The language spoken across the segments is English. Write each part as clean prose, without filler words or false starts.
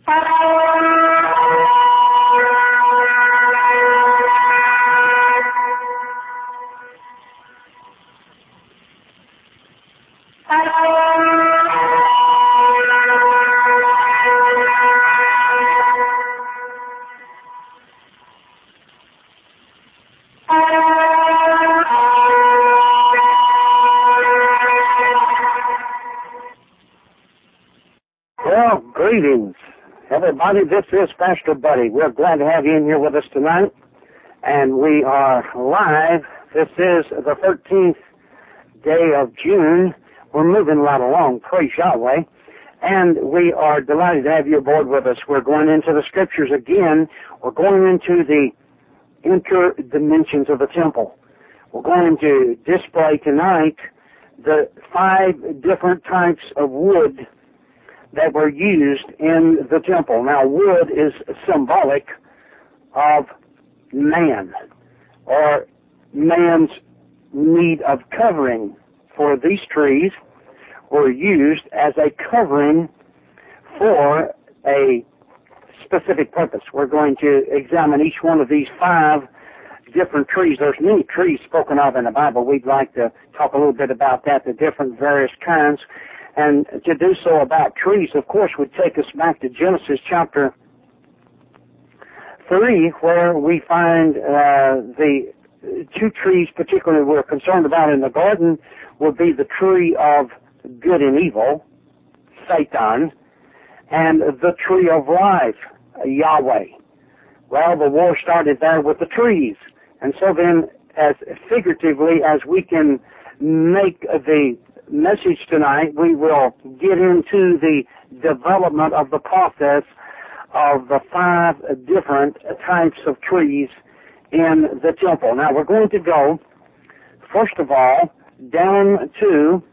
Well, greetings, everybody. This is Pastor Buddy. We're glad to have you in here with us tonight, and we are live. This is the 13th day of June. We're moving right along, praise Yahweh, and we are delighted to have you aboard with us. We're going into the Scriptures again. We're going into the interdimensions of the temple. We're going to display tonight the 5 different types of wood that were used in the temple. Now, wood is symbolic of man, or man's need of covering. For these trees were used as a covering for a specific purpose. We're going to examine each one of these 5 different trees. There's many trees spoken of in the Bible. We'd like to talk a little bit about that, the different various kinds. And to do so about trees, of course, would take us back to Genesis chapter 3, where we find the 2 trees particularly we're concerned about in the garden would be the tree of good and evil, Satan, and the tree of life, Yahweh. Well, the war started there with the trees. And so then, as figuratively as we can make the message tonight, we will get into the development of the process of the 5 different types of trees in the temple. Now, we're going to go, first of all, down to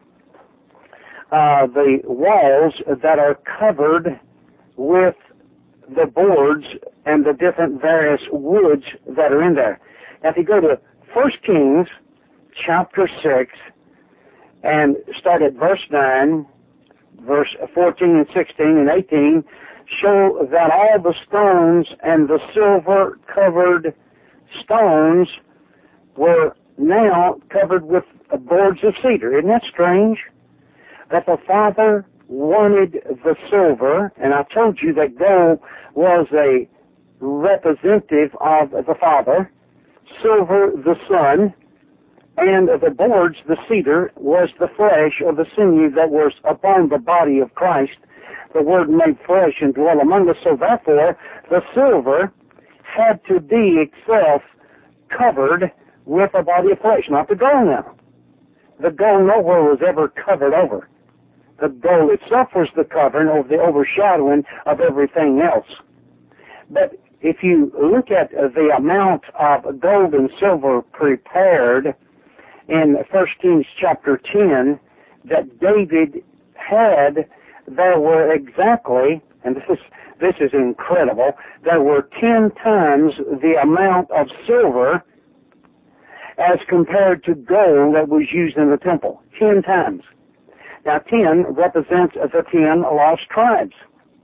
the walls that are covered with the boards and the different various woods that are in there. Now, if you go to 1 Kings chapter 6, and start at verse 9, verse 14 and 16 and 18, show that all the stones and the silver-covered stones were now covered with boards of cedar. Isn't that strange? That the Father wanted the silver, and I told you that gold was a representative of the Father, silver the Son, and the boards, the cedar, was the flesh or the sinew that was upon the body of Christ, the Word made flesh and dwell among us. So therefore, the silver had to be itself covered with a body of flesh, not the gold now. The gold nowhere was ever covered over. The gold itself was the covering or the overshadowing of everything else. But if you look at the amount of gold and silver prepared in 1 Kings chapter 10 that David had, there were exactly, and this is incredible, there were 10 times the amount of silver as compared to gold that was used in the temple. 10 times. Now 10 represents the 10 lost tribes.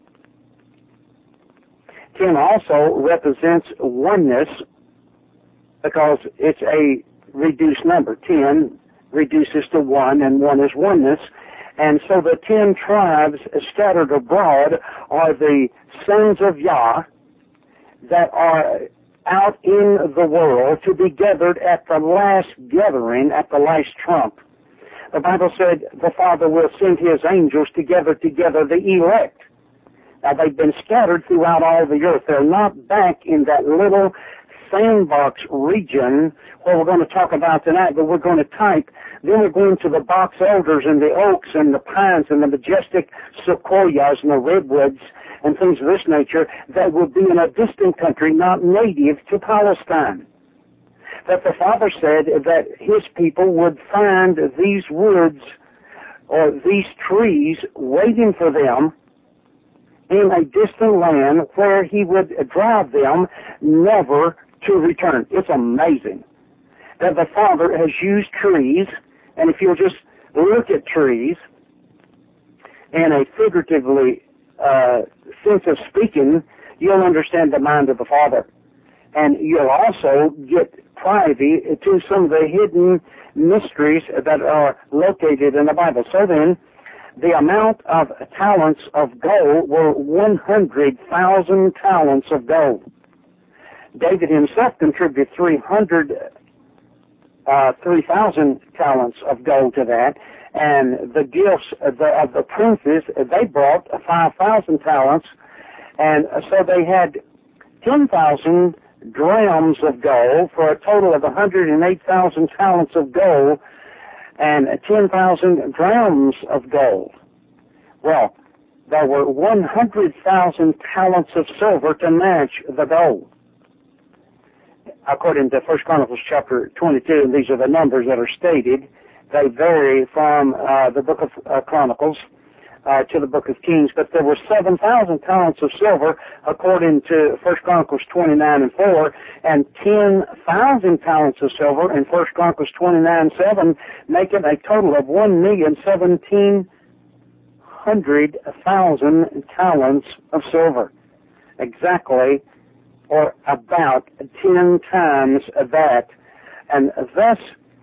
10 also represents oneness because it's a reduced number. 10 reduces to 1, and 1 is oneness. And so the 10 tribes scattered abroad are the sons of Yah that are out in the world to be gathered at the last gathering, at the last trump. The Bible said the Father will send His angels to gather together the elect. Now, they've been scattered throughout all the earth. They're not back in that little sandbox region where we're going to talk about tonight, but we're going to type. Then we're going to the box elders and the oaks and the pines and the majestic sequoias and the redwoods and things of this nature that will be in a distant country, not native to Palestine. That the Father said that His people would find these woods or these trees waiting for them in a distant land where He would drive them never to return. It's amazing that the Father has used trees, and if you'll just look at trees in a figuratively sense of speaking, you'll understand the mind of the Father. And you'll also get privy to some of the hidden mysteries that are located in the Bible. So then, the amount of talents of gold were 100,000 talents of gold. David himself contributed 3,000 talents of gold to that, and the gifts of the princes, they brought 5,000 talents, and so they had 10,000 drams of gold for a total of 108,000 talents of gold and 10,000 drams of gold. Well, there were 100,000 talents of silver to match the gold. According to 1 Chronicles chapter 22, and these are the numbers that are stated, they vary from the book of Chronicles to the book of Kings, but there were 7,000 talents of silver according to 1 Chronicles 29 and 4, and 10,000 talents of silver in 1 Chronicles 29 7, making a total of 1,170,000 talents of silver. Exactly, or about 10 times that. And thus,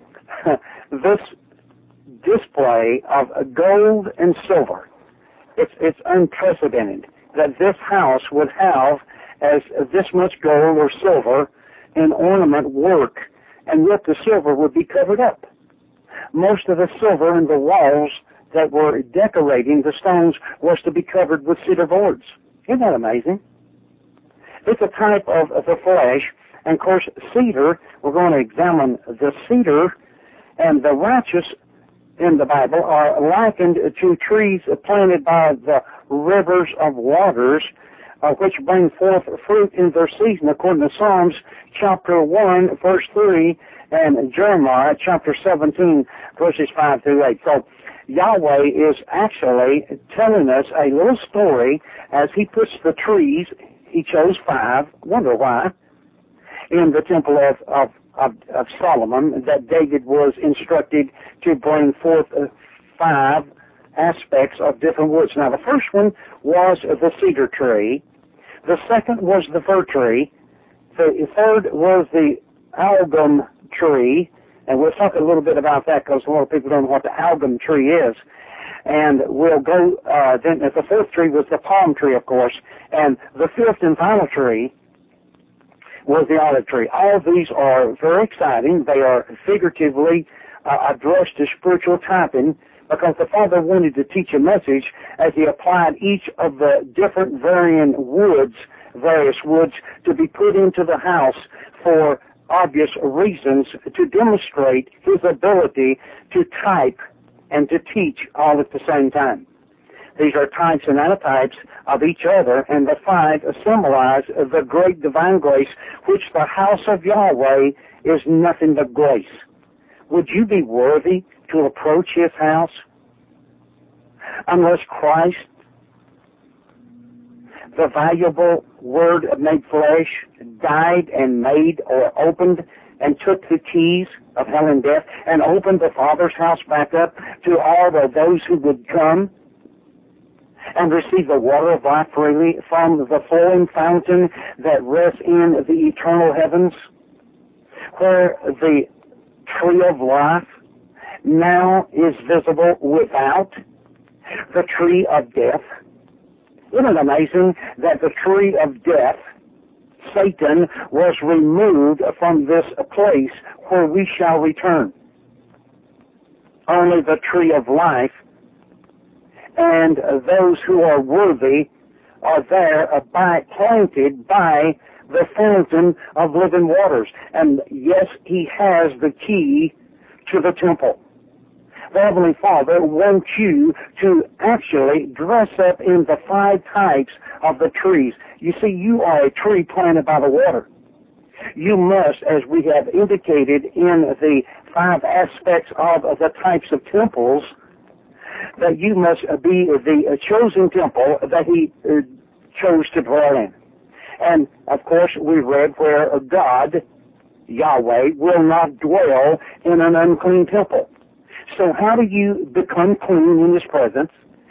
this display of gold and silver, it's unprecedented that this house would have as this much gold or silver in ornament work, and yet the silver would be covered up. Most of the silver in the walls that were decorating the stones was to be covered with cedar boards. Isn't that amazing? It's a type of the flesh, and of course cedar, we're going to examine the cedar, and the righteous in the Bible are likened to trees planted by the rivers of waters, which bring forth fruit in their season, according to Psalms chapter 1, verse 3, and Jeremiah chapter 17, verses 5 through 8. So Yahweh is actually telling us a little story as he puts the trees, he chose 5, wonder why, in the temple of Solomon, that David was instructed to bring forth 5 aspects of different woods. Now, the first one was the cedar tree. The second was the fir tree. The third was the algum tree, and we'll talk a little bit about that because a lot of people don't know what the algum tree is. And we'll go, then the fourth tree was the palm tree, of course, and the fifth and final tree was the olive tree. All of these are very exciting. They are figuratively addressed to spiritual typing because the Father wanted to teach a message as he applied each of the different various woods to be put into the house for obvious reasons to demonstrate his ability to type and to teach all at the same time. These are types and antitypes of each other, and the 5 symbolize the great divine grace, which the house of Yahweh is nothing but grace. Would you be worthy to approach his house unless Christ, the valuable Word made flesh, died and made or opened and took the keys of hell and death and opened the Father's house back up to all of those who would come and receive the water of life freely from the flowing fountain that rests in the eternal heavens, where the tree of life now is visible without the tree of death. Isn't it amazing that the tree of death, Satan, was removed from this place where we shall return? Only the tree of life and those who are worthy are there planted by the fountain of living waters. And yes, he has the key to the temple. The Heavenly Father wants you to actually dress up in the 5 types of the trees. You see, you are a tree planted by the water. You must, as we have indicated in the 5 aspects of the types of temples, that you must be the chosen temple that he chose to dwell in. And, of course, we read where God, Yahweh, will not dwell in an unclean temple. So how do you become clean in his presence?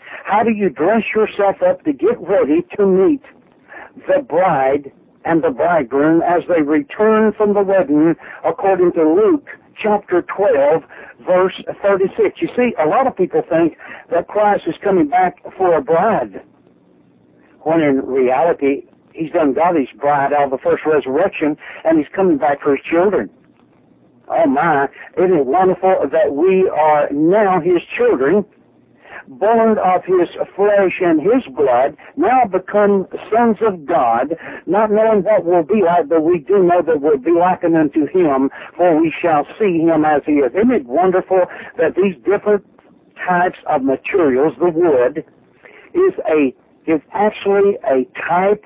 How do you dress yourself up to get ready to meet the bride and the bridegroom as they return from the wedding, according to Luke chapter 12, verse 36. You see, a lot of people think that Christ is coming back for a bride, when in reality, he's done got his bride out of the first resurrection, and he's coming back for his children. Oh my, isn't it wonderful that we are now his children, born of his flesh and his blood, now become sons of God, not knowing what we'll be like, but we do know that we'll be likened unto him, for we shall see him as he is. Isn't it wonderful that these different types of materials, the wood, is actually a type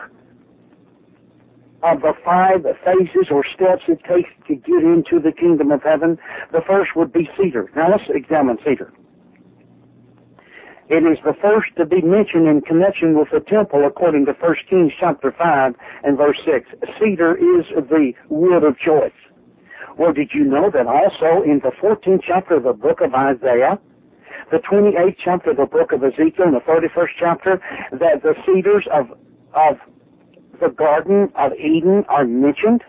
of the 5 phases or steps it takes to get into the kingdom of heaven? The first would be cedar. Now let's examine cedar. It is the first to be mentioned in connection with the temple according to 1 Kings chapter 5 and verse 6. Cedar is the wood of choice. Well, did you know that also in the 14th chapter of the book of Isaiah, the 28th chapter of the book of Ezekiel, and the 31st chapter, that the cedars of the Garden of Eden are mentioned?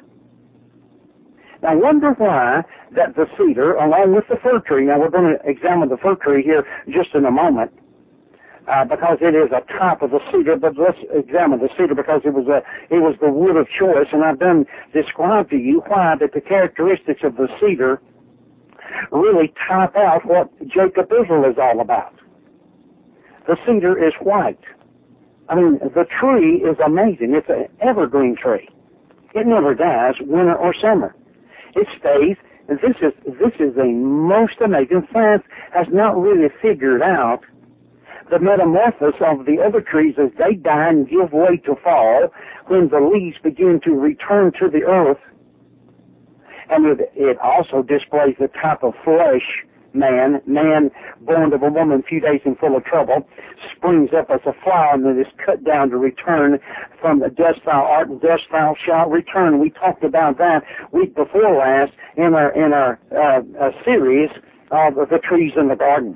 Now, I wonder why that the cedar, along with the fir tree, now we're going to examine the fir tree here just in a moment, because it is a type of the cedar, but let's examine the cedar because it was the wood of choice, and I've done describe to you why that the characteristics of the cedar really type out what Jacob Israel is all about. The cedar is white. I mean, the tree is amazing. It's an evergreen tree. It never dies, winter or summer. It stays. And this is the most amazing. Science has not really figured out the metamorphosis of the other trees as they die and give way to fall when the leaves begin to return to the earth. And it also displays the type of flesh man born of a woman a few days and full of trouble, springs up as a flower and then is cut down to return from the dust thou art and dust thou shalt return. We talked about that week before last in our series of the trees in the garden.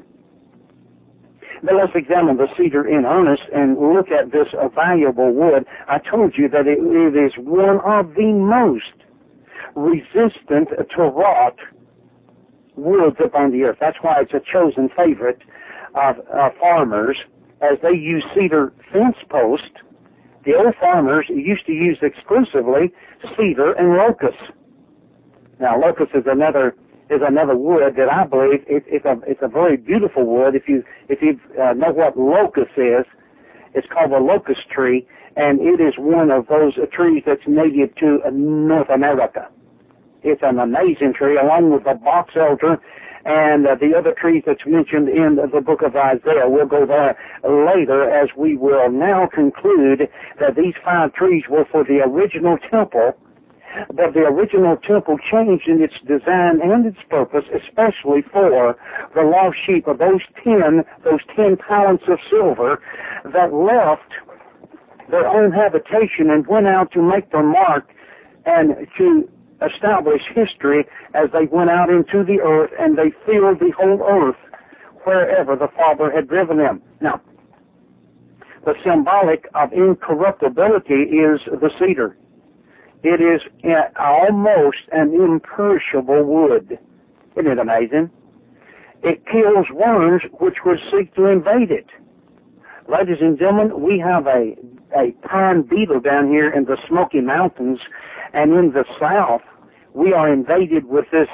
But let's examine the cedar in earnest and look at this valuable wood. I told you that it is one of the most resistant to rot woods upon the earth. That's why it's a chosen favorite of farmers, as they use cedar fence posts. The old farmers used to use exclusively cedar and locust. Now, locust is another wood that I believe it's a very beautiful wood. If you know what locust is, it's called the locust tree, and it is one of those trees that's native to North America. It's an amazing tree, along with the box elder and the other trees that's mentioned in the book of Isaiah. We'll go there later, as we will now conclude that these 5 trees were for the original temple, but the original temple changed in its design and its purpose, especially for the lost sheep of those 10 talents of silver that left their own habitation and went out to make their mark and to establish history as they went out into the earth, and they filled the whole earth wherever the Father had driven them. Now, the symbolic of incorruptibility is the cedar. It is almost an imperishable wood. Isn't it amazing? It kills worms which would seek to invade it. Ladies and gentlemen, we have a pine beetle down here in the Smoky Mountains, and in the south, we are invaded with this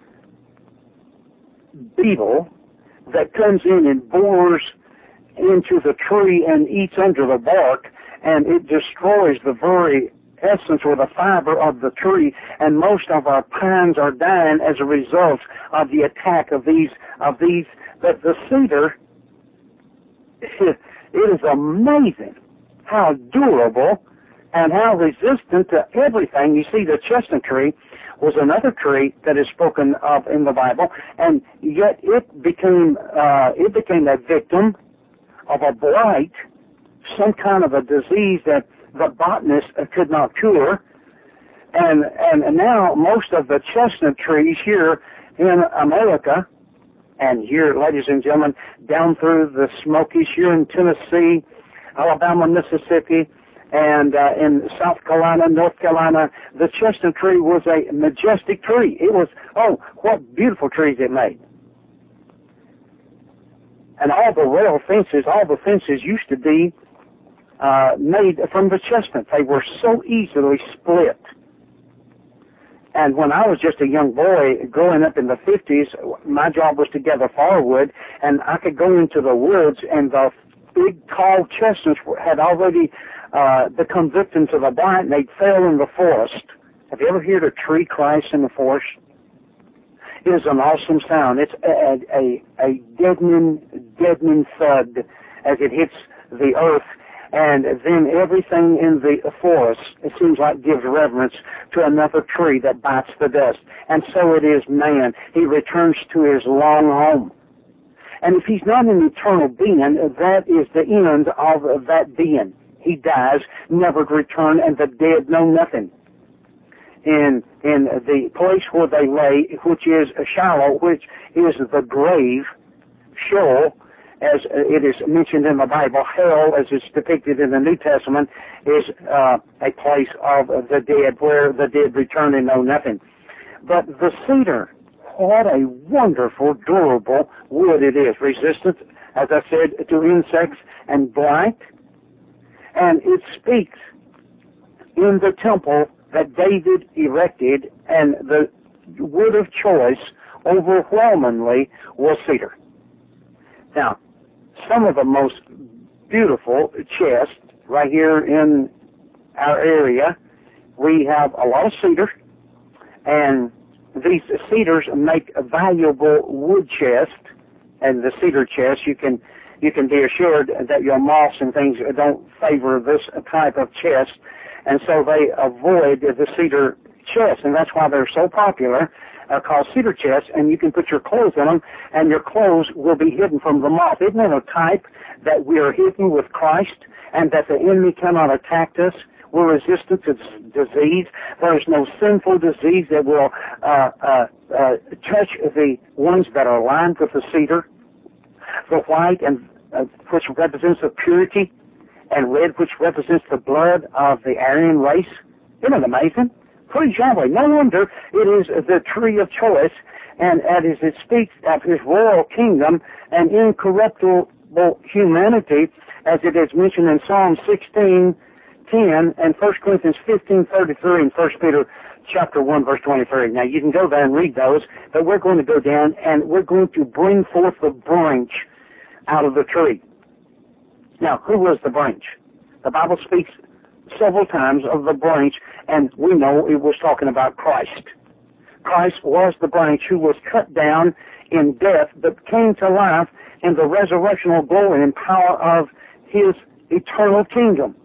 beetle that comes in and bores into the tree and eats under the bark, and it destroys the very essence or the fiber of the tree, and most of our pines are dying as a result of the attack of these. But the cedar, it is amazing how durable and how resistant to everything. You see, the chestnut tree was another tree that is spoken of in the Bible, and yet it became a victim of a blight, some kind of a disease that the botanist could not cure. And now most of the chestnut trees here in America And here, ladies and gentlemen, down through the Smokies, here in Tennessee, Alabama, Mississippi, and in South Carolina, North Carolina, the chestnut tree was a majestic tree. It was, oh, what beautiful trees it made. And all the fences used to be made from the chestnut. They were so easily split. And when I was just a young boy growing up in the 50s, my job was to gather firewood, and I could go into the woods, and the big tall chestnuts had already become victims of a blight, and they'd fell in the forest. Have you ever heard a tree crash in the forest? It is an awesome sound. It's a deadening thud as it hits the earth, and then everything in the forest, it seems like, gives reverence to another tree that bites the dust. And so it is man. He returns to his long home. And if he's not an eternal being, that is the end of that being. He dies, never to return, and the dead know nothing. In the place where they lay, which is Shiloh, which is the grave, Sheol, as it is mentioned in the Bible, hell, as it's depicted in the New Testament, is a place of the dead, where the dead return and know nothing. But the cedar, what a wonderful, durable wood it is, resistant, as I said, to insects and blight. And it speaks in the temple that David erected, and the wood of choice overwhelmingly was cedar. Now, some of the most beautiful chests right here in our area, we have a lot of cedar, and these cedars make a valuable wood chest, and the cedar chest, you can be assured that your moths and things don't favor this type of chest, and so they avoid the cedar chest, and that's why they're so popular, called cedar chests, and you can put your clothes in them, and your clothes will be hidden from the moth. Isn't it a type that we are hidden with Christ, and that the enemy cannot attack us? We're resistant to disease. There is no sinful disease that will touch the ones that are lined with the cedar. The white, and which represents the purity, and red, which represents the blood of the Aryan race. Isn't it amazing? Praise Yahweh. No wonder it is the tree of choice, and as it speaks of his royal kingdom and incorruptible humanity, as it is mentioned in Psalm 16:10 and 1 Corinthians 15:33 and 1 Peter chapter 1 verse 23. Now you can go there and read those, but we're going to go down and we're going to bring forth the branch out of the tree. Now, who was the branch? The Bible speaks several times of the branch, and we know it was talking about Christ. Christ was the branch who was cut down in death, but came to life in the resurrectional glory and power of his eternal kingdom.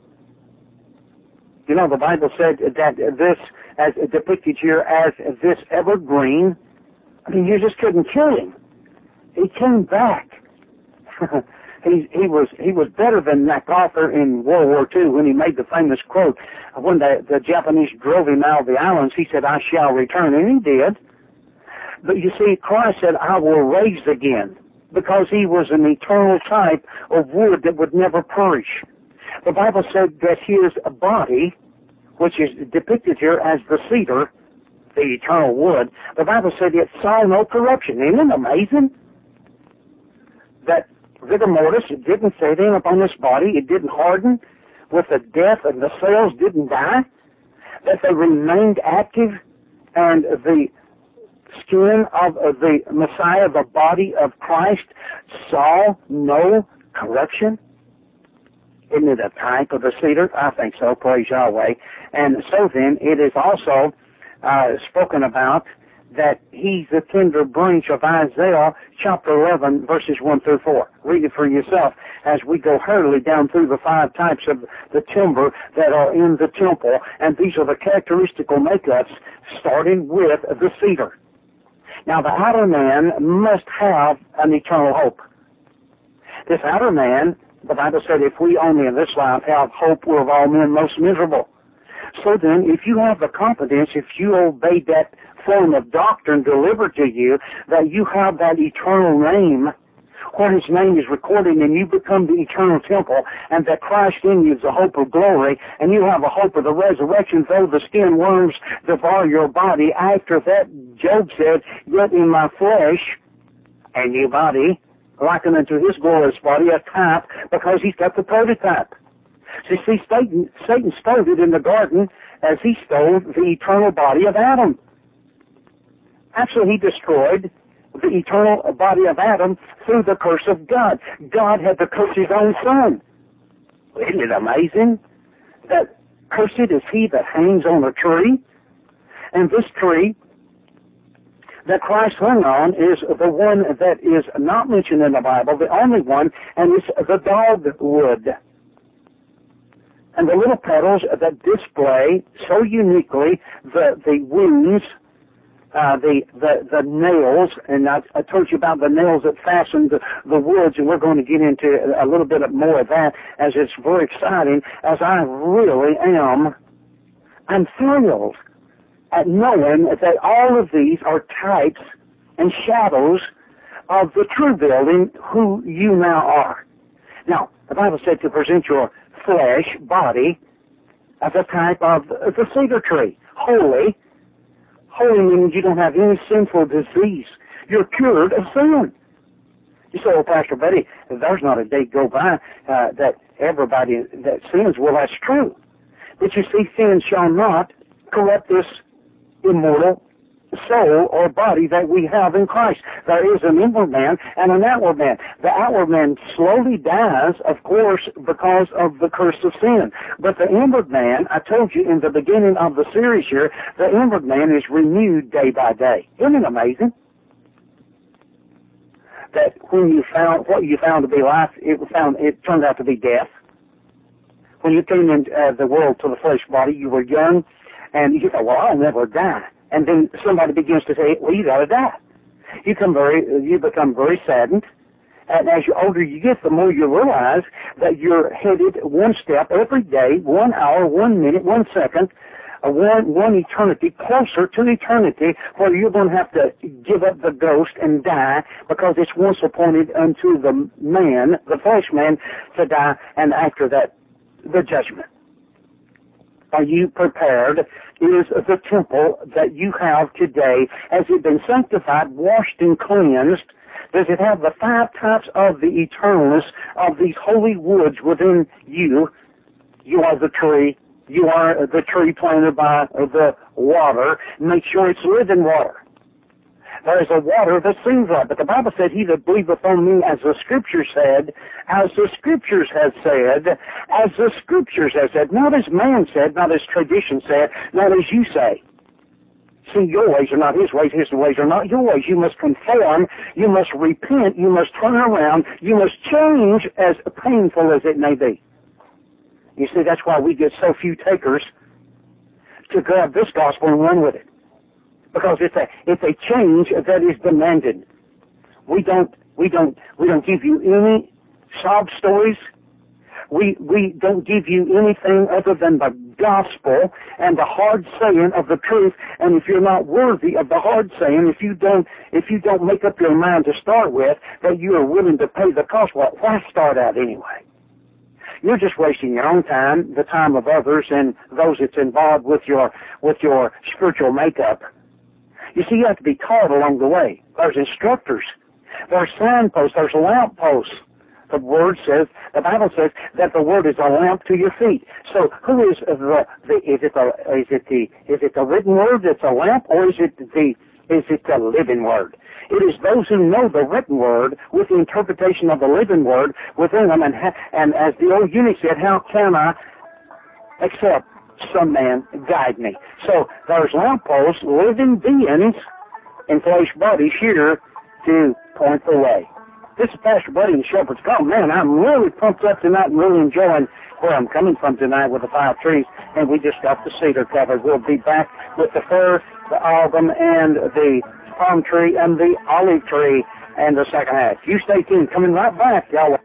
You know, the Bible said that this, as depicted here as this evergreen, I mean, you just couldn't kill him. He came back. He was better than MacArthur in World War II when he made the famous quote. When the Japanese drove him out of the islands, he said, "I shall return," and he did. But you see, Christ said, "I will raise again," because he was an eternal type of wood that would never perish. The Bible said that his body, which is depicted here as the cedar, the eternal wood, the Bible said it saw no corruption. Isn't it amazing? That rigor mortis, it didn't set in upon this body, it didn't harden with the death, and the cells didn't die, that they remained active, and the skin of the Messiah, the body of Christ, saw no corruption. Isn't it a type of the cedar? I think so, praise Yahweh. And so then, it is also spoken about that he's the tender branch of Isaiah chapter 11, verses 1 through 4. Read it for yourself as we go hurriedly down through the 5 types of the timber that are in the temple. And these are the characteristical makeups, starting with the cedar. Now, the outer man must have an eternal hope. This outer man, the Bible said, if we only in this life have hope, we're of all men most miserable. So then, if you have the confidence, if you obey that form of doctrine delivered to you, that you have that eternal name, where his name is recorded, and you become the eternal temple, and that Christ in you is the hope of glory, and you have a hope of the resurrection, though the skin worms devour your body. After that, Job said, yet in my flesh and your body, likened unto his glorious body, a type, because he's got the prototype. So you see, Satan stole it in the garden as he stole the eternal body of Adam. Actually, he destroyed the eternal body of Adam through the curse of God. God had to curse his own son. Isn't it amazing that cursed is he that hangs on a tree? And this tree that Christ hung on is the one that is not mentioned in the Bible, the only one, and it's the dogwood. And the little petals that display so uniquely the wings, the nails, and I told you about the nails that fasten the woods, and we're going to get into a little bit more of that, as it's very exciting, as I really am. I'm thrilled at knowing that all of these are types and shadows of the true building, who you now are. Now, the Bible said to present your flesh, body, as a type of the cedar tree, holy. Holy means you don't have any sinful disease. You're cured of sin. You say, oh, Pastor Buddy, there's not a day go by that everybody that sins. Well, that's true. But you see, sin shall not corrupt this immortal soul or body that we have in Christ. There is an inward man and an outward man. The outward man slowly dies, of course, because of the curse of sin. But the inward man, I told you in the beginning of the series here, the inward man is renewed day by day. Isn't it amazing? That when you found what you found to be life, it turned out to be death. When you came into the world to the flesh body, you were young, and you thought, well, I'll never die. And then somebody begins to say, well, you got to die. You become very saddened. And as you're older you get, the more you realize that you're headed one step every day, 1 hour, 1 minute, 1 second, one eternity closer to eternity, where you're going to have to give up the ghost and die, because it's once appointed unto the man, the flesh man, to die, and after that, the judgment. Are you prepared? Is the temple that you have today, has it been sanctified, washed, and cleansed? Does it have the 5 types of the eternalness of these holy woods within you? You are the tree. You are the tree planted by the water. Make sure it's living water. There is a water that seems right, but the Bible said, he that believeth on me, as the Scripture said, as the Scriptures have said, as the Scriptures have said, not as man said, not as tradition said, not as you say. See, your ways are not his ways are not your ways. You must conform, you must repent, you must turn around, you must change, as painful as it may be. You see, that's why we get so few takers to grab this gospel and run with it. Because it's a change that is demanded. We don't give you any sob stories. We don't give you anything other than the gospel and the hard saying of the truth. And if you're not worthy of the hard saying, if you don't make up your mind to start with that you are willing to pay the cost, well, why start out anyway? You're just wasting your own time, the time of others, and those that's involved with your spiritual makeup. You see, you have to be taught along the way. There's instructors. There's signposts. There's lamp posts. The Bible says that the Word is a lamp to your feet. So who is is it the written Word that's a lamp, or is it the living Word? It is those who know the written Word with the interpretation of the living Word within them. And as the old eunuch said, how can I accept some man guide me? So there's lampposts, living beings in flesh bodies here to point the way. This is Pastor Buddy in Shepherd's Call. Man, I'm really pumped up tonight and really enjoying where I'm coming from tonight with the 5 trees, and we just got the cedar covered. We'll be back with the fir, the album, and the palm tree, and the olive tree, and the second half. You stay tuned. Coming right back, y'all.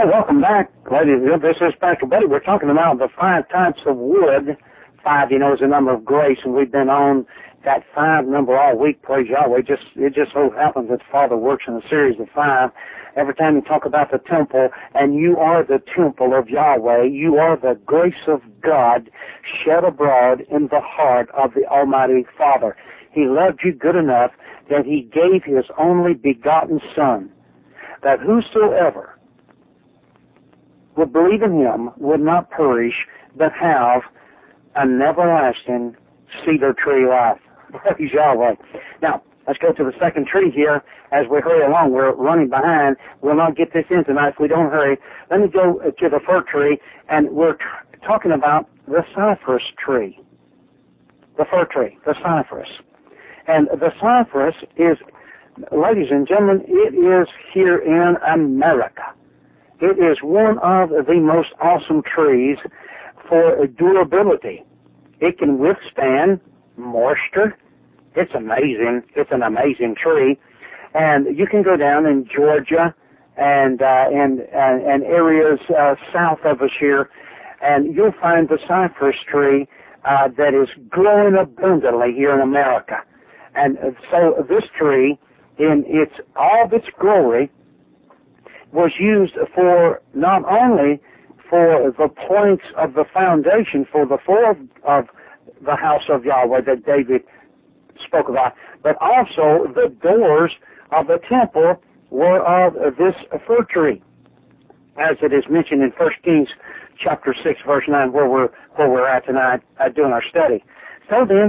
Well, welcome back, ladies and gentlemen. This is Pastor Buddy. We're talking about the 5 types of wood. 5, is the number of grace, and we've been on that 5 number all week. Praise Yahweh. It just so happens that Father works in a series of 5. Every time you talk about the temple, and you are the temple of Yahweh, you are the grace of God shed abroad in the heart of the Almighty Father. He loved you good enough that He gave His only begotten Son, that whosoever would believe in Him would not perish, but have an everlasting cedar tree life. Praise Yahweh. Now, let's go to the second tree here as we hurry along. We're running behind. We'll not get this in tonight if we don't hurry. Let me go to the fir tree, and we're talking about the cypress tree. The fir tree, the cypress. And the cypress is, ladies and gentlemen, it is here in America. It is one of the most awesome trees for durability. It can withstand moisture. It's amazing. It's an amazing tree. And you can go down in Georgia and areas south of us here, and you'll find the cypress tree that is growing abundantly here in America. And so this tree, in all of its glory, was used for not only for the planks of the foundation for the floor of the house of Yahweh that David spoke about, but also the doors of the temple were of this fir tree, as it is mentioned in 1 Kings chapter 6, verse 9, where we're at tonight doing our study. So then,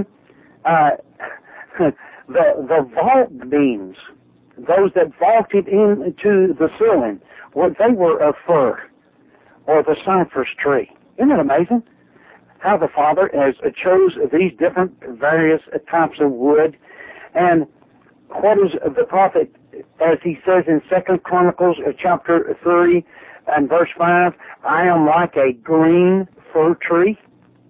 the vault beams, those that vaulted into the ceiling, they were of fir, or the cypress tree. Isn't it amazing how the Father has chose these different various types of wood? And what is the prophet, as he says in 2 Chronicles chapter 3 and verse 5, I am like a green fir tree.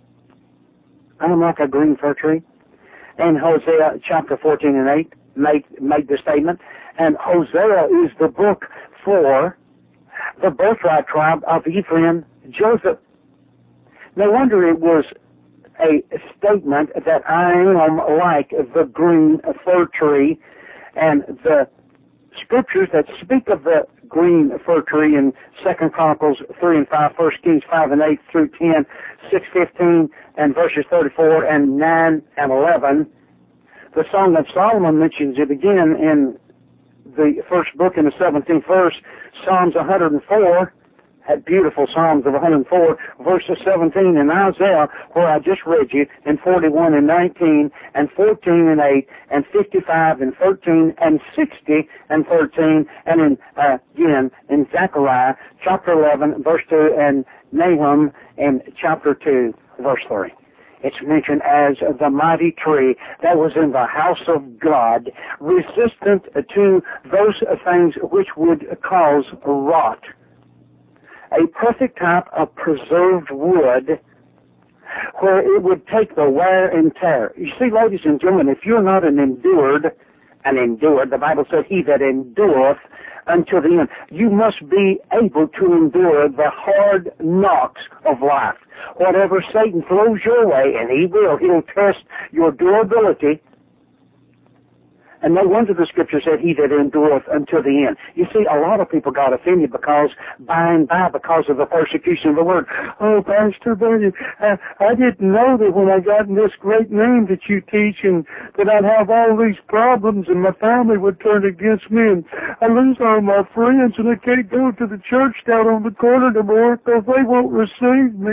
I am like a green fir tree. And Hosea chapter 14 and 8 made the statement. And Hosea is the book for the birthright tribe of Ephraim, Joseph. No wonder it was a statement that I am like the green fir tree. And the scriptures that speak of the green fir tree in 2 Chronicles 3 and 5, 1 Kings 5 and 8 through 10, 6, 15, and verses 34 and 9 and 11. The Song of Solomon mentions it again in the first book in the 17th verse, Psalms 104, that beautiful Psalms of 104, verses 17 in Isaiah, where I just read you, in 41 and 19, and 14 and 8, and 55 and 13, and 60 and 13, and in, again, in Zechariah, chapter 11, verse 2, and Nahum, in chapter 2, verse 3. It's mentioned as the mighty tree that was in the house of God, resistant to those things which would cause rot. A perfect type of preserved wood where it would take the wear and tear. You see, ladies and gentlemen, if you're not endured, the Bible said, he that endureth until the end. You must be able to endure the hard knocks of life. Whatever Satan throws your way, and he'll test your durability. And no wonder the scripture said, he that endureth until the end. You see, a lot of people got offended because of the persecution of the word. Oh, Pastor Buddy, I didn't know that when I got in this great name that you teach, and that I'd have all these problems and my family would turn against me, and I lose all my friends, and I can't go to the church down on the corner anymore because they won't receive me.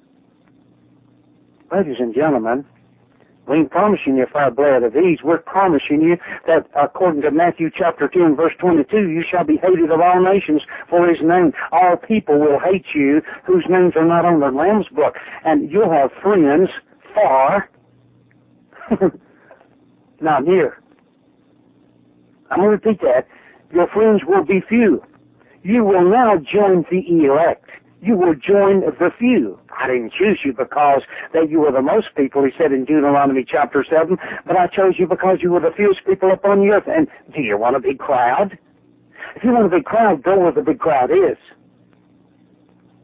Ladies and gentlemen, we ain't promising you a fire blood of ease. We're promising you that according to Matthew chapter 10, verse 22, you shall be hated of all nations for his name. All people will hate you whose names are not on the Lamb's book. And you'll have friends far, not near. I'm going to repeat that. Your friends will be few. You will now join the elect. You will join the few. I didn't choose you because that you were the most people, he said in Deuteronomy chapter 7, but I chose you because you were the fewest people upon the earth. And do you want a big crowd? If you want a big crowd, go where the big crowd is.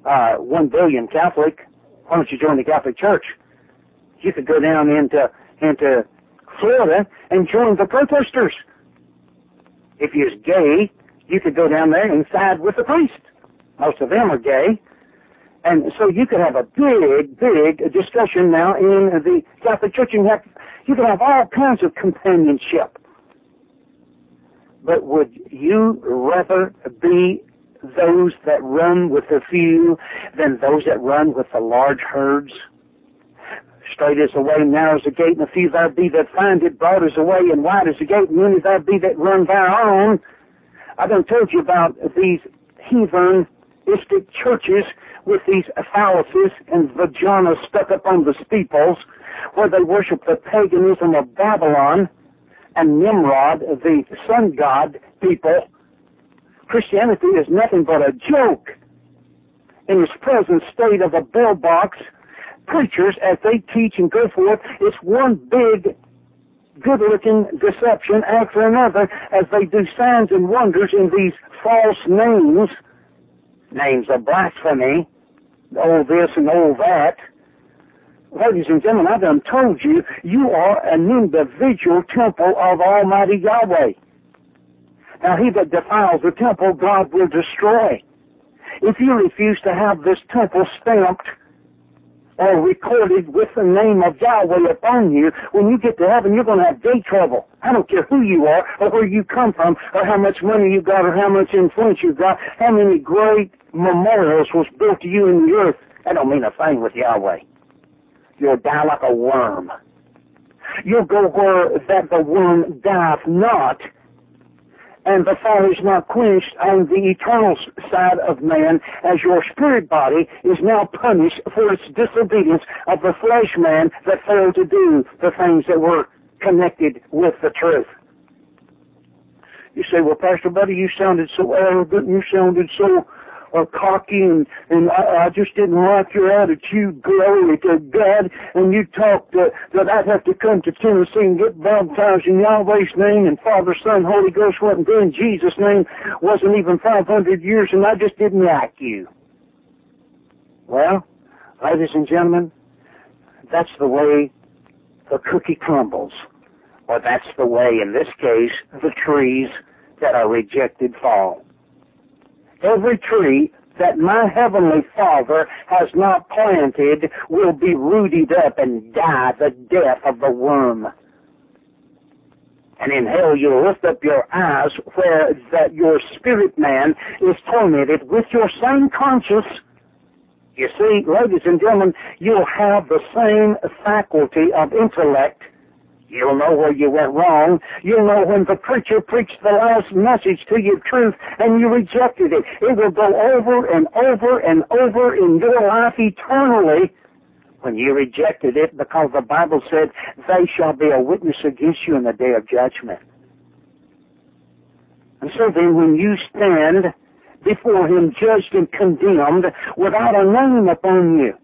1 billion Catholic. Why don't you join the Catholic Church? You could go down into Florida and join the protesters. If you're gay, you could go down there and side with the priest. Most of them are gay. And so you could have a big discussion now in the Catholic Church. You can have all kinds of companionship. But would you rather be those that run with the few than those that run with the large herds? Straight is the way, narrow is the gate, and the few there be that find it. Broad is the way, and wide is the gate, and many there be that run thereon. I done told you about these heathenistic churches with these phalluses and vaginas stuck up on the steeples, where they worship the paganism of Babylon and Nimrod, the sun god people. Christianity is nothing but a joke. In its present state of a bell box, preachers, as they teach and go forth, it's one big, good-looking deception after another as they do signs and wonders in these false names of blasphemy, all this and all that. Ladies and gentlemen, I done told you, you are an individual temple of Almighty Yahweh. Now, he that defiles the temple, God will destroy. If you refuse to have this temple stamped or recorded with the name of Yahweh upon you, when you get to heaven, you're going to have gay trouble. I don't care who you are or where you come from or how much money you got or how much influence you got, how many great memorials was built to you in the earth. That don't mean a thing with Yahweh. You'll die like a worm. You'll go where that the worm dieth not, and the fire is not quenched on the eternal side of man, as your spirit body is now punished for its disobedience of the flesh man that failed to do the things that were connected with the truth. You say, well, Pastor Buddy, you sounded so arrogant, you sounded so cocky, and I just didn't like your attitude. Glory to God. And you talked that I'd have to come to Tennessee and get baptized in Yahweh's name, and Father, Son, Holy Ghost wasn't in Jesus' name, wasn't even 500 years, and I just didn't like you. Well, ladies and gentlemen, that's the way the cookie crumbles. Or that's the way, in this case, the trees that are rejected fall. Every tree that my Heavenly Father has not planted will be rooted up and die the death of the worm. And in hell you'll lift up your eyes where that your spirit man is tormented with your same conscience. You see, ladies and gentlemen, you'll have the same faculty of intellect. You'll know where you went wrong. You'll know when the preacher preached the last message to you, truth, and you rejected it. It will go over and over and over in your life eternally when you rejected it, because the Bible said, they shall be a witness against you in the day of judgment. And so then when you stand before him judged and condemned without a name upon you,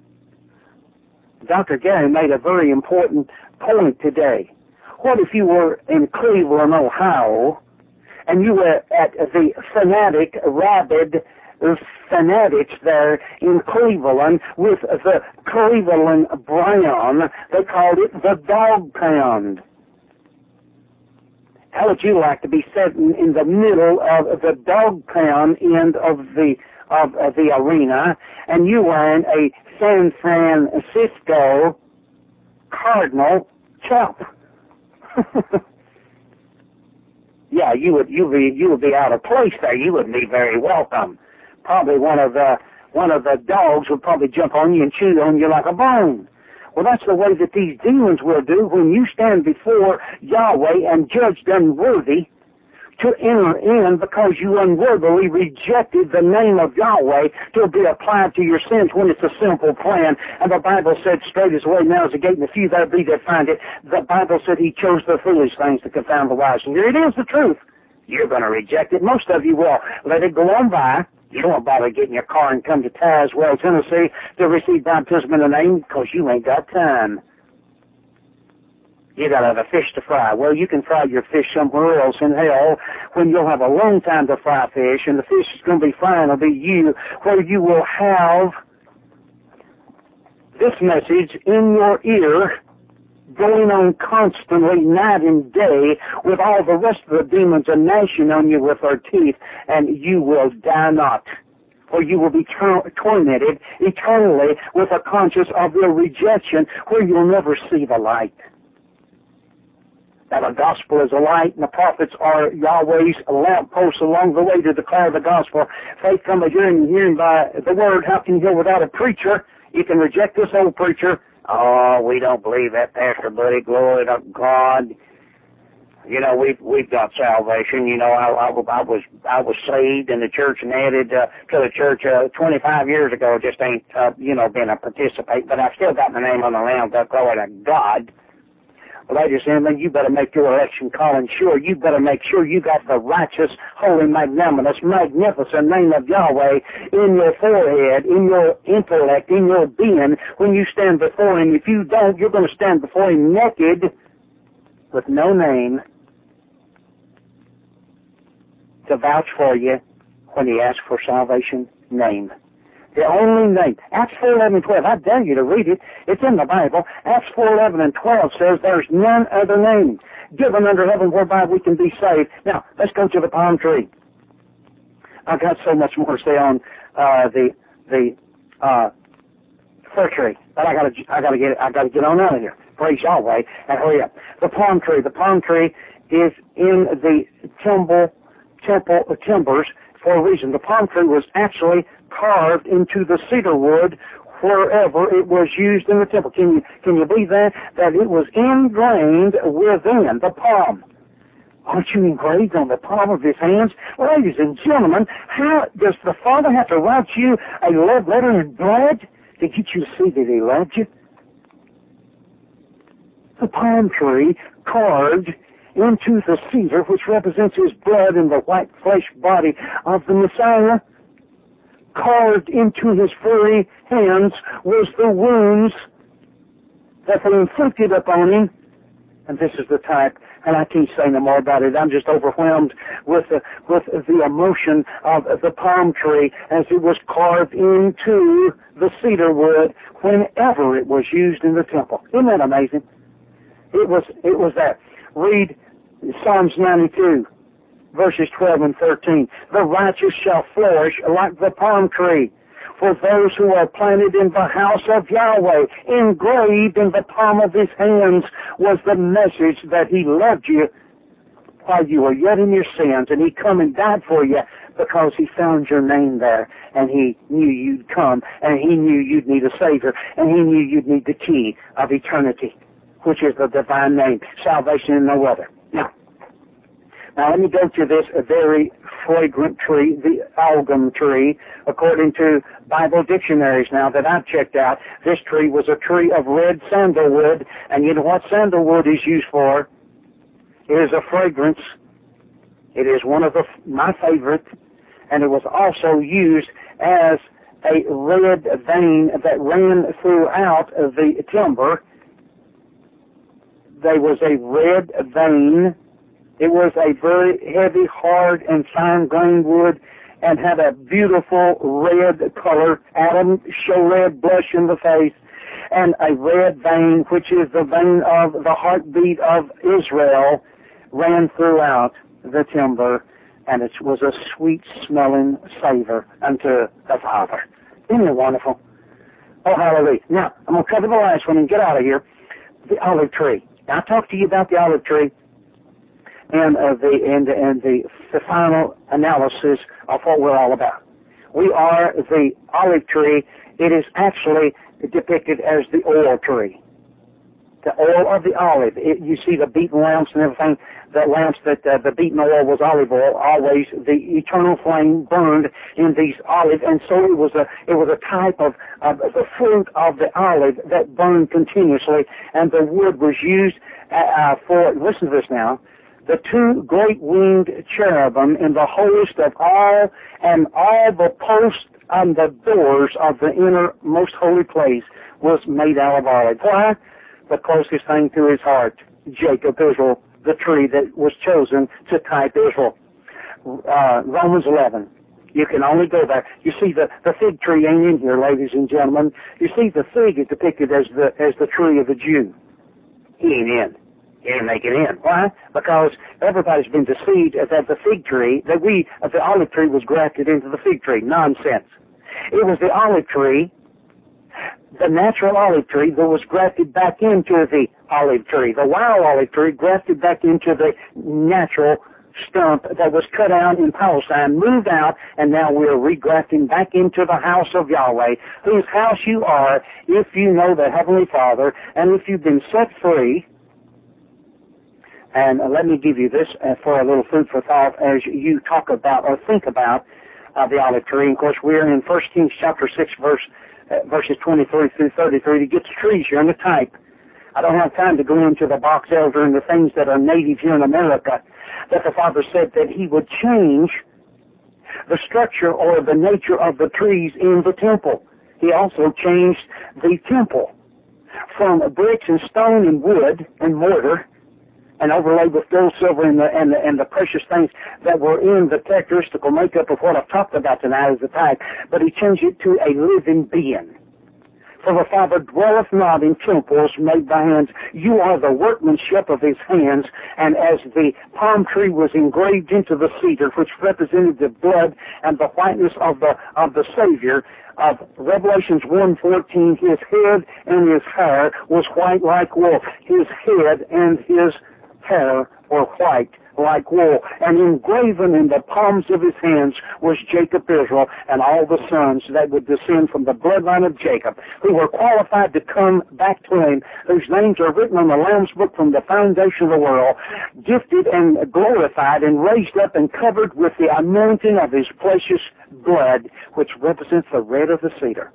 Dr. Gary made a very important point today. What if you were in Cleveland, Ohio, and you were at the rabid fanatics there in Cleveland with the Cleveland Brown? They called it the dog pound. How would you like to be sitting in the middle of the dog pound end of the arena, and you wearing a San Francisco Cardinal chop? Yeah, you would be out of place there. You wouldn't be very welcome. Probably one of the dogs would probably jump on you and chew on you like a bone. Well, that's the way that these demons will do when you stand before Yahweh and judged unworthy to enter in, because you unworthily rejected the name of Yahweh to be applied to your sins when it's a simple plan. And the Bible said, straight is the way, now is the gate, and the few there be that find it. The Bible said he chose the foolish things to confound the wise. And here it is, the truth. You're going to reject it. Most of you will. Let it go on by. You don't bother getting your car and come to Tazewell, Tennessee to receive baptism in the name, because you ain't got time. You got to have a fish to fry. Well, you can fry your fish somewhere else in hell when you'll have a long time to fry fish, and the fish is going to be frying will be you, where you will have this message in your ear going on constantly, night and day, with all the rest of the demons gnashing on you with their teeth, and you will die not. Or you will be tormented eternally with a conscience of your rejection, where you'll never see the light. Now, the gospel is a light, and the prophets are Yahweh's lampposts along the way to declare the gospel. Faith cometh hearing, and hearing by the word. How can you hear without a preacher? You can reject this old preacher. Oh, we don't believe that, Pastor Buddy. Glory to God. You know, we've got salvation. You know, I was saved in the church and added to the church 25 years ago. Just ain't been a participant, but I've still got my name on the lamb. Glory to God. Ladies and gentlemen, you better make your election calling sure. You better make sure you got the righteous, holy, magnanimous, magnificent name of Yahweh in your forehead, in your intellect, in your being when you stand before Him. If you don't, you're going to stand before Him naked with no name to vouch for you when He asks for salvation. Name. The only name. Acts 4:11 and 12. I dare you to read it. It's in the Bible. Acts 4:11 and 12 says there's none other name given under heaven whereby we can be saved. Now, let's go to the palm tree. I've got so much more to say on the fir tree, but I gotta get on out of here. Praise Yahweh and hurry up. The palm tree. The palm tree is in the temple timbers for a reason. The palm tree was actually carved into the cedar wood wherever it was used in the temple. Can you believe that? That it was ingrained within the palm. Aren't you engraved on the palm of His hands? Ladies and gentlemen, how does the Father have to write you a love letter in blood to get you to see that He loved you? The palm tree carved into the cedar, which represents His blood and the white flesh body of the Messiah, carved into His furry hands was the wounds that were inflicted upon Him. And this is the type, and I can't say no more about it. I'm just overwhelmed with the emotion of the palm tree as it was carved into the cedar wood whenever it was used in the temple. Isn't that amazing? It was that. Read Psalms 92, verses 12 and 13. The righteous shall flourish like the palm tree. For those who are planted in the house of Yahweh, engraved in the palm of His hands, was the message that He loved you while you were yet in your sins, and He come and died for you because He found your name there, and He knew you'd come, and He knew you'd need a Savior, and He knew you'd need the key of eternity, which is the divine name, salvation and no other. Now let me go to this very fragrant tree, the algum tree. According to Bible dictionaries now that I've checked out, this tree was a tree of red sandalwood, and you know what sandalwood is used for? It is a fragrance. It is one of my favorite, and it was also used as a red vein that ran throughout the timber. There was a red vein. It was a very heavy, hard, and fine-grained wood and had a beautiful red color. Adam, show red blush in the face. And a red vein, which is the vein of the heartbeat of Israel, ran throughout the timber, and it was a sweet-smelling savor unto the Father. Isn't it wonderful? Oh, hallelujah. Now, I'm going to cover the last one and get out of here. The olive tree. Now, I talked to you about the olive tree and the final analysis of what we're all about. We are the olive tree. It is actually depicted as the oil tree. The oil of the olive. You see the beaten lamps and everything. The lamps that the beaten oil was olive oil. Always the eternal flame burned in these olive, and so it was a type of the fruit of the olive that burned continuously, and the wood was used for. Listen to this now. The two great winged cherubim in the holiest of all, and all the posts and the doors of the inner most holy place was made out of olive. Why? The closest thing to His heart. Jacob, Israel, the tree that was chosen to type Israel. Romans 11. You can only go there. You see, the fig tree ain't in here, ladies and gentlemen. You see, the fig is depicted as the tree of the Jew. He ain't in. He didn't make it in. Why? Because everybody's been deceived that the fig tree, the olive tree was grafted into the fig tree. Nonsense. It was the olive tree, the natural olive tree, that was grafted back into the olive tree. The wild olive tree grafted back into the natural stump that was cut out in Palestine, moved out, and now we're regrafting back into the house of Yahweh, whose house you are if you know the Heavenly Father, and if you've been set free. And let me give you this for a little food for thought as you talk about or think about the olive tree. Of course, we're in 1 Kings chapter 6, verses 23 through 33 to get the trees here in the type. I don't have time to go into the box elder and the things that are native here in America, that the Father said that He would change the structure or the nature of the trees in the temple. He also changed the temple from bricks and stone and wood and mortar and overlaid with gold, silver, and the precious things that were in the characteristical makeup of what I've talked about tonight as the type, but He changed it to a living being. For the Father dwelleth not in temples made by hands. You are the workmanship of His hands. And as the palm tree was engraved into the cedar, which represented the blood and the whiteness of the Savior, of Revelations 1:14, His head and His hair was white like wool. His head and His hair were white like wool, and engraven in the palms of His hands was Jacob Israel and all the sons that would descend from the bloodline of Jacob, who were qualified to come back to Him, whose names are written on the Lamb's Book from the foundation of the world, gifted and glorified and raised up and covered with the anointing of His precious blood, which represents the red of the cedar.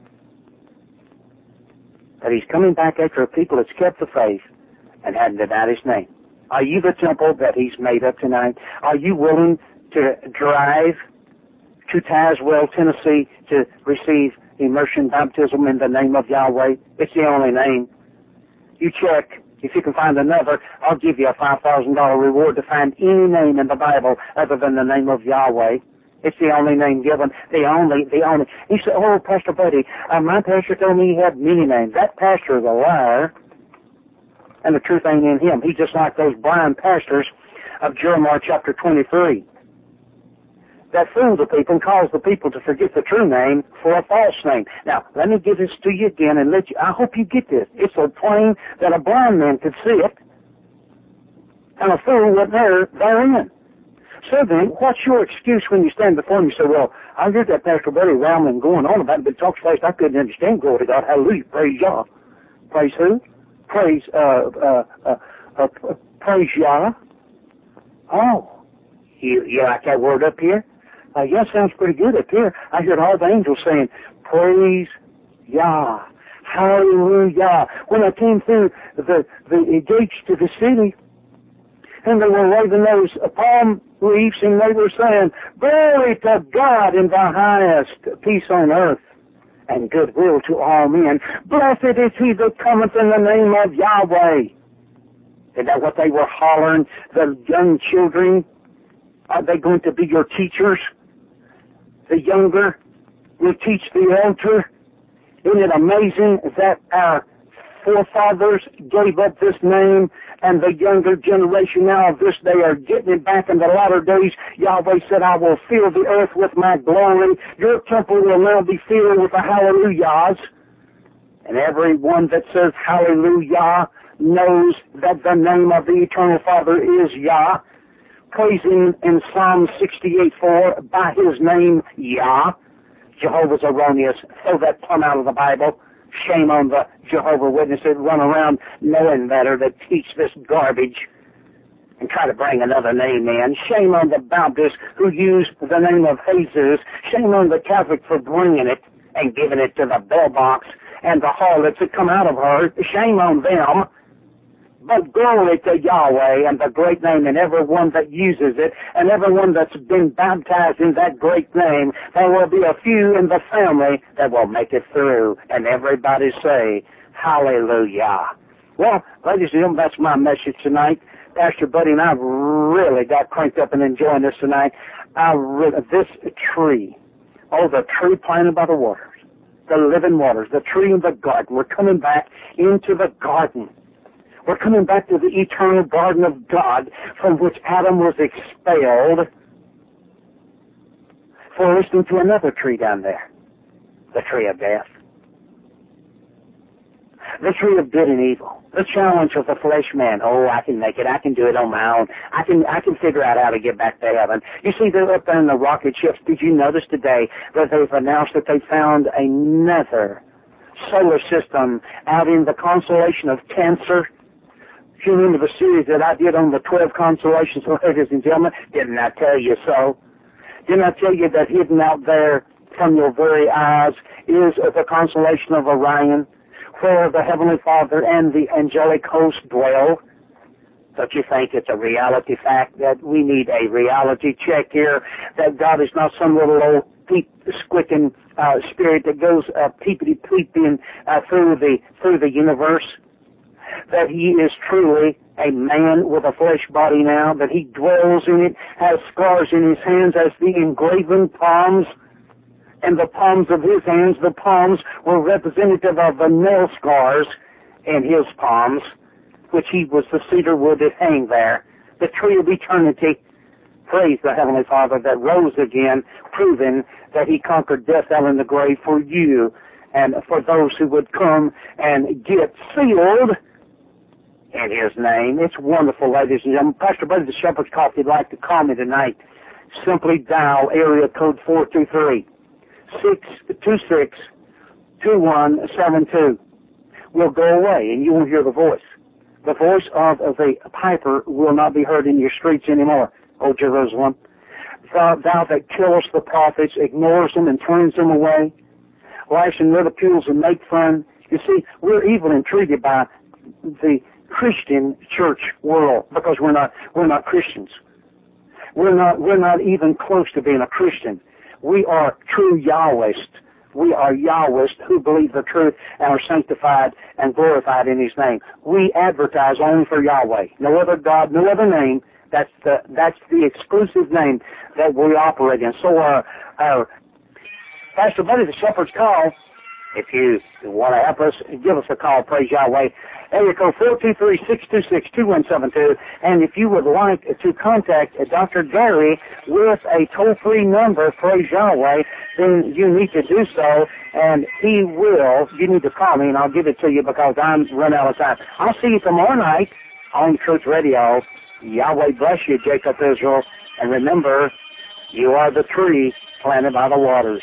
That He's coming back after a people that's kept the faith and hadn't denied His name. Are you the temple that He's made up tonight? Are you willing to drive to Tazewell, Tennessee, to receive immersion baptism in the name of Yahweh? It's the only name. You check. If you can find another, I'll give you a $5,000 reward to find any name in the Bible other than the name of Yahweh. It's the only name given. The only. He said, oh, Pastor Buddy, my pastor told me he had many names. That pastor is a liar. And the truth ain't in him. He's just like those blind pastors of Jeremiah chapter 23 that fool the people and cause the people to forget the true name for a false name. Now, let me give this to you again and I hope you get this. It's so plain that a blind man could see it and a fool wasn't therein. So then, what's your excuse when you stand before him and you say, well, I heard that Pastor Buddy rambling going on about it, but it talks fast. I couldn't understand. Glory to God. Hallelujah. Praise Yah. Praise who? Praise Yah. Oh, you like that word up here? Yeah, sounds pretty good up here. I heard all the angels saying, praise Yah. Hallelujah. When I came through the gates to the city, and they were waving those palm leaves, and they were saying, glory to God in the highest, peace on earth, and goodwill to all men. Blessed is He that cometh in the name of Yahweh. Is that what they were hollering, the young children? Are they going to be your teachers? The younger will teach the elder. Isn't it amazing that our forefathers gave up this name, and the younger generation now of this day are getting it back in the latter days? Yahweh said, I will fill the earth with my glory. Your temple will now be filled with the hallelujahs. And everyone that says hallelujah knows that the name of the Eternal Father is Yah. Praising in Psalm 68:4 by His name Yah. Jehovah's erroneous. Throw that plumb out of the Bible. Shame on the Jehovah's Witnesses that run around knowing better, that teach this garbage and try to bring another name in. Shame on the Baptists who use the name of Jesus. Shame on the Catholic for bringing it and giving it to the bellbox and the harlots that come out of her. Shame on them. But glory to Yahweh and the great name, and everyone that uses it, and everyone that's been baptized in that great name. There will be a few in the family that will make it through. And everybody say, hallelujah. Well, ladies and gentlemen, that's my message tonight. Pastor Buddy and I really got cranked up and enjoying this tonight. This tree, the tree planted by the waters, the living waters, the tree in the garden. We're coming back into the garden. We're coming back to the eternal garden of God from which Adam was expelled for listening to another tree down there, the tree of death. The tree of good and evil. The challenge of the flesh man. Oh, I can make it. I can do it on my own. I can figure out how to get back to heaven. You see, they're up there in the rocket ships. Did you notice today that they've announced that they found another solar system out in the constellation of Cancer? If you remember the series that I did on the 12 constellations, ladies and gentlemen, didn't I tell you so? Didn't I tell you that hidden out there from your very eyes is the constellation of Orion, where the Heavenly Father and the angelic host dwell? Don't you think it's a reality fact that we need a reality check here, that God is not some little old peep-squicking spirit that goes peepity-peeping through the universe? That he is truly a man with a flesh body now, that he dwells in it, has scars in his hands as the engraven palms, and the palms of his hands, the palms were representative of the nail scars in his palms, which he was the cedar wood that hang there, the tree of eternity. Praise the Heavenly Father that rose again, proving that he conquered death, hell, and the grave for you and for those who would come and get sealed in his name. It's wonderful, ladies and gentlemen. Pastor Buddy the Shepherd's Call, if you'd like to call me tonight, simply dial area code 423-626-2172. Will go away, and you will hear the voice. The voice of the piper will not be heard in your streets anymore, O Jerusalem. Thou that killest the prophets, ignores them and turns them away, laughs and ridicules and make fun. You see, we're evil and treated by the Christian church world because we're not Christians. We're not even close to being a Christian. We are true Yahwists. We are Yahwists who believe the truth and are sanctified and glorified in his name. We advertise only for Yahweh. No other God, no other name. That's the exclusive name that we operate in. So our Pastor Buddy the Shepherd's Call, if you want to help us, give us a call, praise Yahweh. Area code 423-626-2172. And if you would like to contact Dr. Gary with a toll-free number, praise Yahweh, then you need to do so, and he will. You need to call me, and I'll give it to you because I'm run out of time. I'll see you tomorrow night on Truth Radio. Yahweh bless you, Jacob Israel. And remember, you are the tree planted by the waters.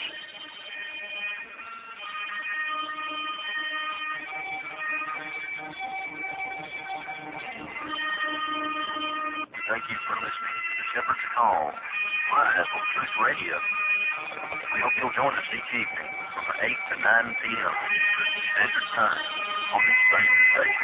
Thank you for listening to the Shepherd's Call, live on Truth Radio. We hope you'll join us each evening from 8 to 9 p.m. Standard Time on this same station.